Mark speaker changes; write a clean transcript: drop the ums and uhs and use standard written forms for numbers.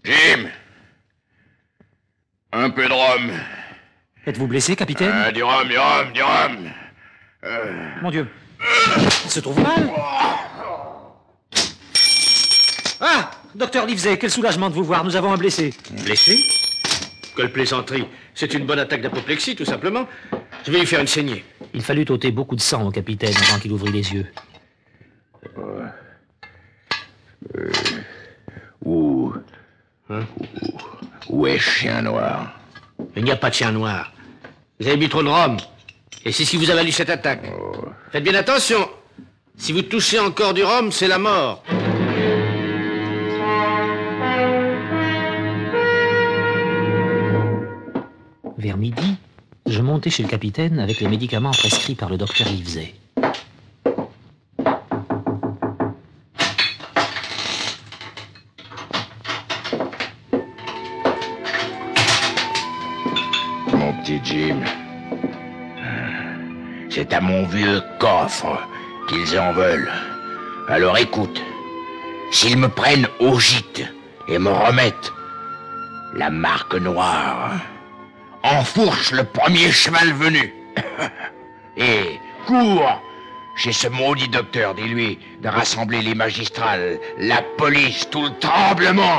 Speaker 1: Jim! Un peu de rhum.
Speaker 2: Êtes-vous blessé, capitaine?
Speaker 1: Du rhum, du rhum, du rhum.
Speaker 2: Mon Dieu. Il se trouve mal. Ah! Docteur Livesey, quel soulagement de vous voir. Nous avons un blessé.
Speaker 3: Blessé? Quelle plaisanterie. C'est une bonne attaque d'apoplexie, tout simplement. Je vais lui faire une saignée.
Speaker 2: Il fallut ôter beaucoup de sang au capitaine avant qu'il ouvrit les yeux.
Speaker 1: Où est Chien Noir?
Speaker 3: Il n'y a pas de chien noir. Vous avez bu trop de rhum. Et c'est ce qui vous a valu cette attaque. Faites bien attention. Si vous touchez encore du rhum, c'est la mort.
Speaker 2: Vers midi, je montai chez le capitaine avec les médicaments prescrits par le docteur Livesey.
Speaker 1: Mon petit Jim, c'est à mon vieux coffre qu'ils en veulent. Alors écoute, s'ils me prennent au gîte et me remettent la marque noire, enfourche le premier cheval venu. Et cours chez ce maudit docteur, dis-lui de rassembler les magistrats, la police, tout le tremblement.